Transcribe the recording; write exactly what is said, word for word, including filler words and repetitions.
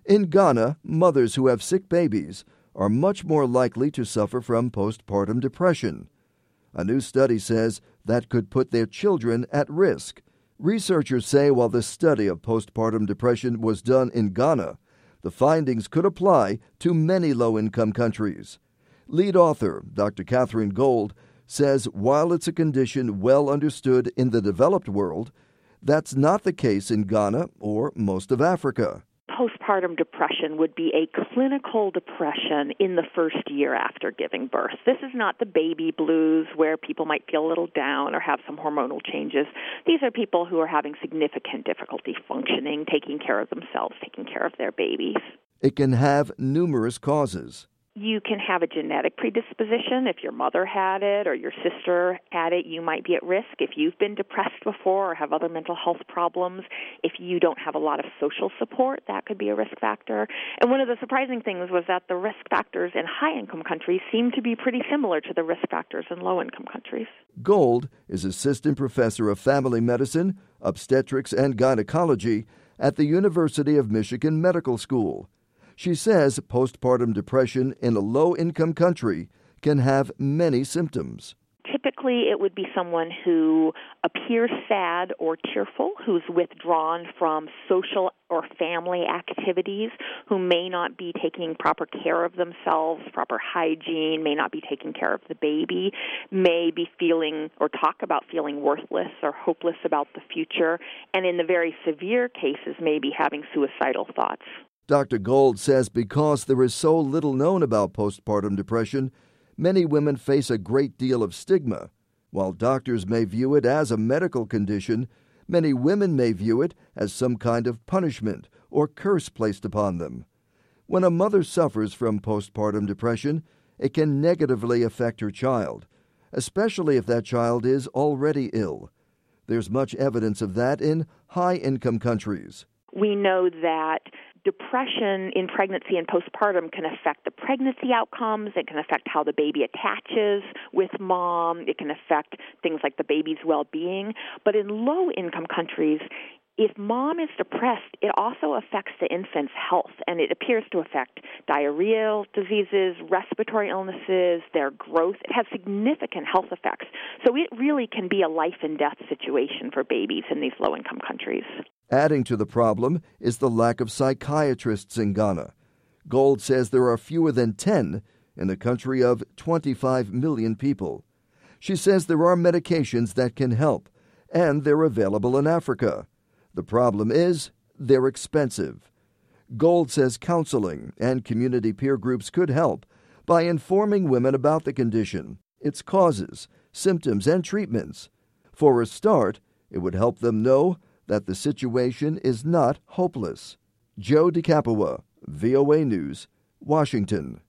In Ghana, mothers who have sick babies are much more likely to suffer from postpartum depression. A new study says that could put their children at risk. Researchers say while the study of postpartum depression was done in Ghana, the findings could apply to many low-income countries. Lead author Doctor Catherine Gold says while it's a condition well understood in the developed world, that's not the case in Ghana or most of Africa. Postpartum depression would be a clinical depression in the first year after giving birth. This is not the baby blues where people might feel a little down or have some hormonal changes. These are people who are having significant difficulty functioning, taking care of themselves, taking care of their babies. It can have numerous causes. You can have a genetic predisposition. If your mother had it or your sister had it, you might be at risk. If you've been depressed before or have other mental health problems, if you don't have a lot of social support, that could be a risk factor. And one of the surprising things was that the risk factors in high-income countries seem to be pretty similar to the risk factors in low-income countries. Gold is assistant professor of family medicine, obstetrics, and gynecology at the University of Michigan Medical School. She says postpartum depression in a low-income country can have many symptoms. Typically, it would be someone who appears sad or tearful, who's withdrawn from social or family activities, who may not be taking proper care of themselves, proper hygiene, may not be taking care of the baby, may be feeling or talk about feeling worthless or hopeless about the future, and in the very severe cases, may be having suicidal thoughts. Doctor Gold says because there is so little known about postpartum depression, many women face a great deal of stigma. While doctors may view it as a medical condition, many women may view it as some kind of punishment or curse placed upon them. When a mother suffers from postpartum depression, it can negatively affect her child, especially if that child is already ill. There's much evidence of that in high-income countries. We know that depression in pregnancy and postpartum can affect the pregnancy outcomes. It can affect how the baby attaches with mom. It can affect things like the baby's well-being. But in low-income countries, if mom is depressed, it also affects the infant's health, and it appears to affect diarrheal diseases, respiratory illnesses, their growth. It has significant health effects. So it really can be a life-and-death situation for babies in these low-income countries. Adding to the problem is the lack of psychiatrists in Ghana. Gold says there are fewer than ten in a country of twenty-five million people. She says there are medications that can help, and they're available in Africa. The problem is they're expensive. Gold says counseling and community peer groups could help by informing women about the condition, its causes, symptoms, and treatments. For a start, it would help them know that the situation is not hopeless. Joe DeCapua, V O A News, Washington.